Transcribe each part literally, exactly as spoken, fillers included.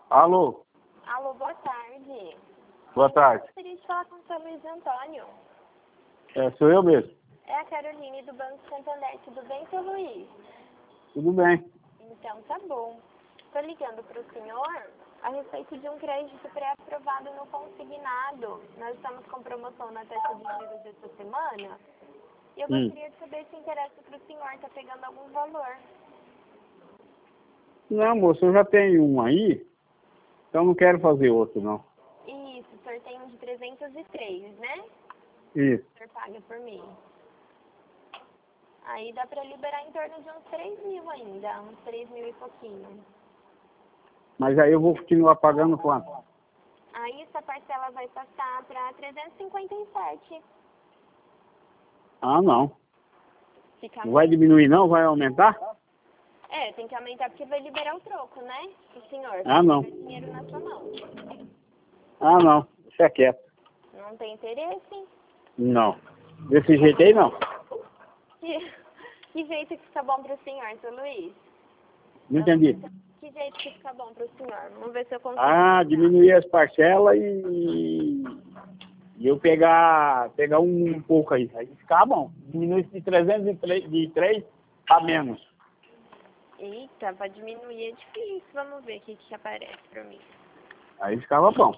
Alô? Alô, boa tarde. Boa tarde. Eu gostaria de falar com o seu Luiz Antônio. É, sou eu mesmo. É a Caroline do Banco Santander. Tudo bem, seu Luiz? Tudo bem. Então, tá bom. Estou ligando para o senhor a respeito de um crédito pré-aprovado no consignado. Nós estamos com promoção na taxa de juros essa semana. E eu Hum. gostaria de saber se interessa para o senhor. Está pegando algum valor? Não, moço, eu já tenho um aí, então não quero fazer outro, não. Isso, o senhor tem um de trezentos e três, né? Isso. O senhor paga por mês. Aí dá para liberar em torno de uns três mil ainda, uns três mil e pouquinho. Mas aí eu vou continuar pagando quanto? Aí essa parcela vai passar para trezentos e cinquenta e sete. Ah, não. Fica Não vai muito? diminuir não? Vai aumentar? É, tem que aumentar porque vai liberar o troco, né? O senhor vai Ah, não. ter dinheiro na sua mão. Ah, não. Deixa quieto. Não tem interesse? Não. Desse jeito aí, não. Que, que jeito que fica bom para o senhor, seu Luiz? Não entendi. Que jeito que fica bom para o senhor? Vamos ver se eu consigo. Ah, diminuir as parcelas e, e eu pegar, pegar um, um pouco aí. Aí ficar bom. Diminui de trezentos e três, de três a menos. Eita, para diminuir é difícil. Vamos ver o que, que aparece para mim. Aí ficava bom.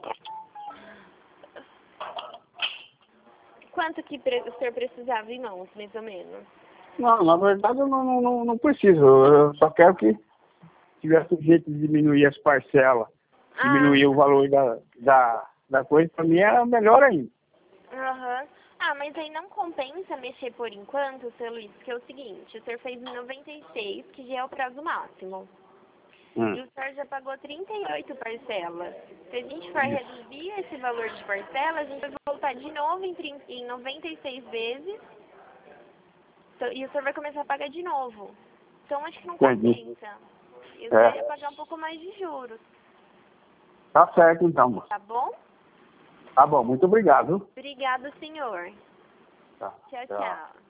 Quanto que pre- o senhor precisava em mãos, mais ou menos? Não, na verdade eu não, não, não, não preciso. Eu só quero que tivesse um jeito de diminuir as parcelas. Ah, Diminuir o valor da, da, da coisa, para mim era melhor ainda. aham. Ah, mas aí não compensa mexer por enquanto, seu Luiz, porque é o seguinte, o senhor fez em noventa e seis, que já é o prazo máximo. Hum. E o senhor já pagou trinta e oito parcelas. Se a gente for reduzir esse valor de parcelas, a gente vai voltar de novo em, trinta, em noventa e seis vezes. Então, e o senhor vai começar a pagar de novo. Então acho que não Entendi. compensa. E o senhor É. ia pagar um pouco mais de juros, Tá certo então, moço. tá bom? Tá bom, muito obrigado. Obrigado, senhor. Tá. Tchau, tchau.